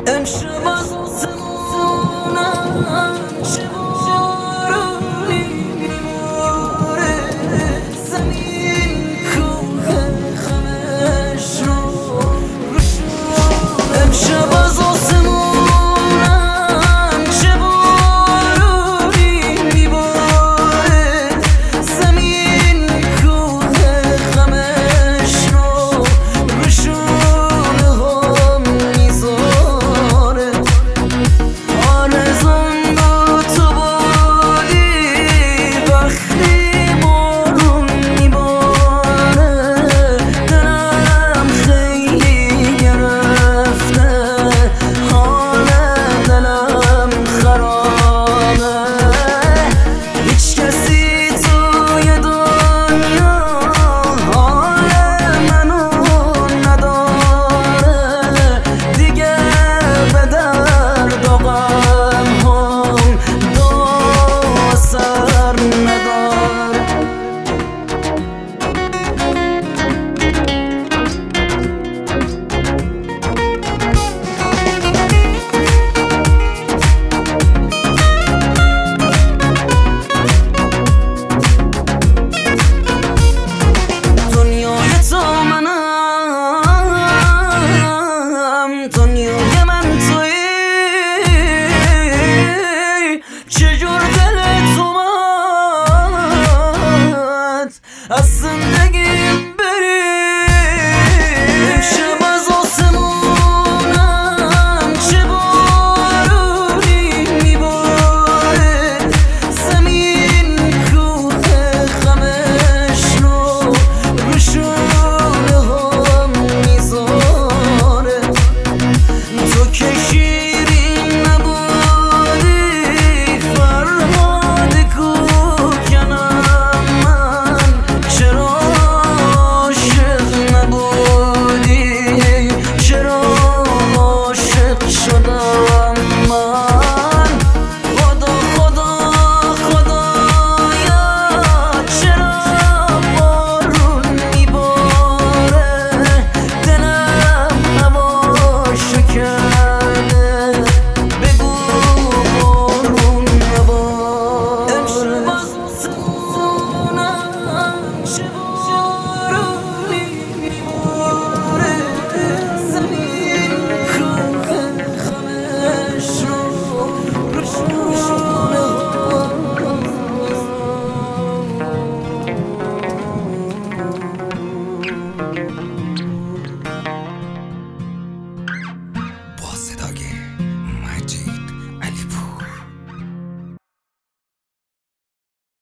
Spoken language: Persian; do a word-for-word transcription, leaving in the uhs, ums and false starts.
امشب از آسمونم چه بارونی میباره، زمین کوه خمش رو روشون. امشب از آسمونم چه بارونی میباره، زمین کوه خمش رو روشون هم میذاره. آرزون با تو بودی وقتی بارون میباره، دلم خیلی گرفته، حال دلم خرابه. هیچ کسی توی دنیا حال منو نداره، دیگه به درد و غم هم دو سر نداره. دنیای تو منم، دنیای من تویی، چجور دل تو اومد از زندگیم بری. امشب از آسمونم چه بارونی میباره، زمین کوه خمش رو روشون هم میذاره. تو که شیرین نبودی فرهاد کوکنم، من چرا عاشق نبودی، چرا عاشق شدم من. خدا خدا خدایا چرا بارون میباره، دلم هواشو کرده، بگو بارون نباره. امشب از آسمونم چه بارونی میباره، زمین کوه خمش رو روشون هم با صدای